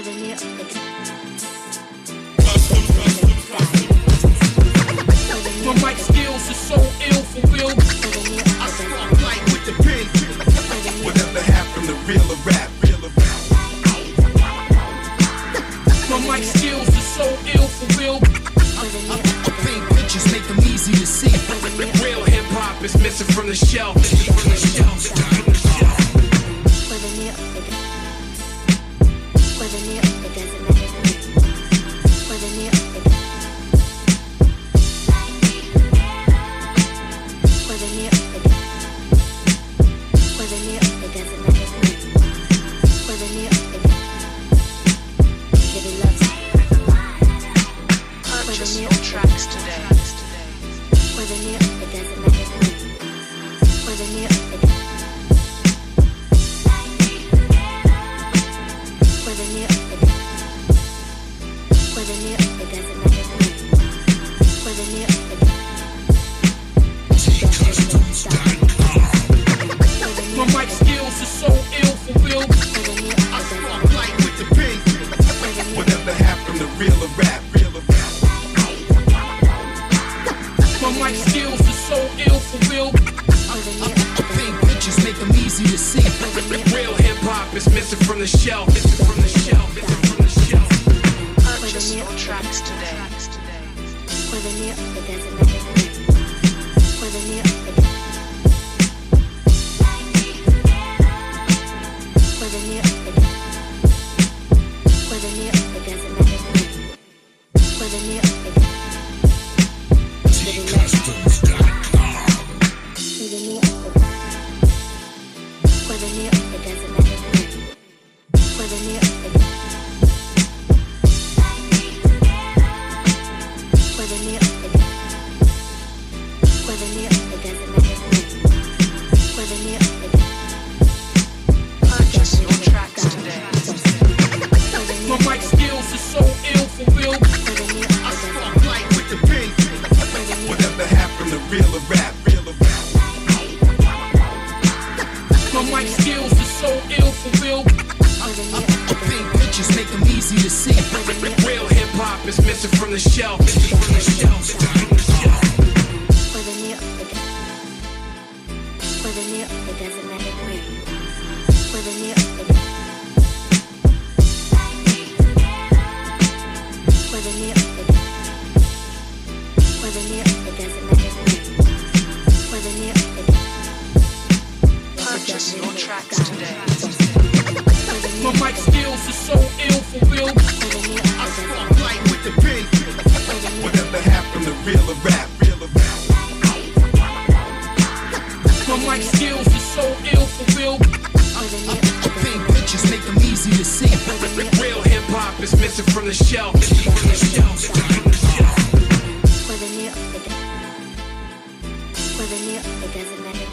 My mic skills are so ill for real. I spark light with the pen. Whatever happened to real or rap? My mic skills are so ill for real. I paint pictures, make them easy to see. Real hip hop is missing from the shelf. Purchase your tracks today. My mic skills are so ill for real. I spark light with the pen. Whatever happened to real or rap? My mic skills are so ill for real. I paint pictures, make them easy to see. Real hip hop is missing from the shelf. Purchase your tracks today. Purchase your tracks today. My mic skills are so ill for real. I spark light with the pen. Whatever happened to real or rap? My mic skills are so ill for real. I paint pictures, make them easy to see. Real hip hop is missing from the shelf. Purchase your tracks today. My mic skills are so ill for real. I spark light with the pen. Whatever happened to real or rap? My mic skills are so ill for real. I paint pictures, make them easy to see. Real hip hop is missing from the shelf. For the new, it doesn't matter.